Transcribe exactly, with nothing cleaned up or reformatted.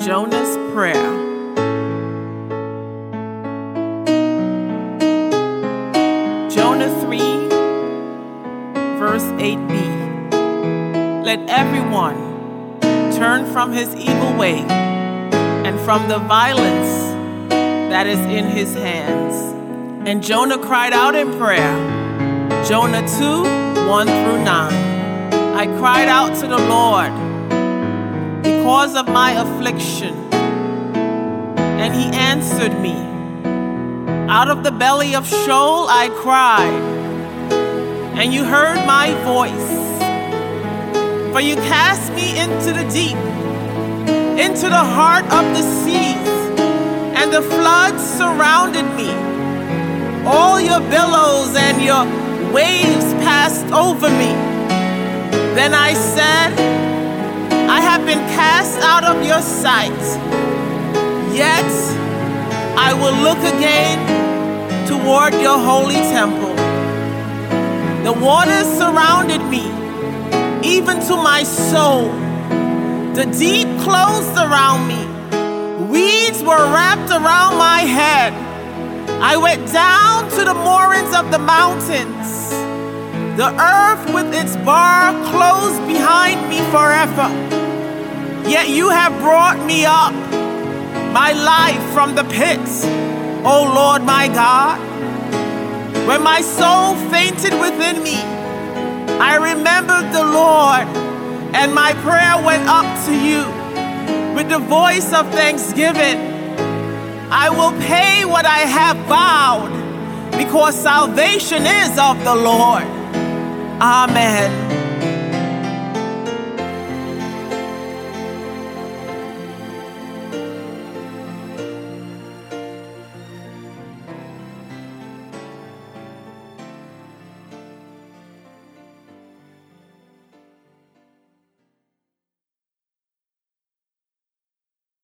Jonah's prayer. Jonah three, verse eight b. Let everyone turn from his evil way and from the violence that is in his hands. And Jonah cried out in prayer. Jonah two, one through nine. I cried out to the Lord because of my affliction, and he answered me. Out of the belly of Sheol I cried, and you heard my voice. For you cast me into the deep, into the heart of the seas, and the floods surrounded me. All your billows and your waves passed over me. Then I said, I have been cast out of your sight, yet I will look again toward your holy temple. The waters surrounded me, even to my soul. The deep closed around me. Weeds were wrapped around my head. I went down to the moorings of the mountains. The earth with its bar closed behind me forever. Yet you have brought me up, my life from the pits, O Lord my God. When my soul fainted within me, I remembered the Lord, and my prayer went up to you. With the voice of thanksgiving, I will pay what I have vowed, because salvation is of the Lord. Amen.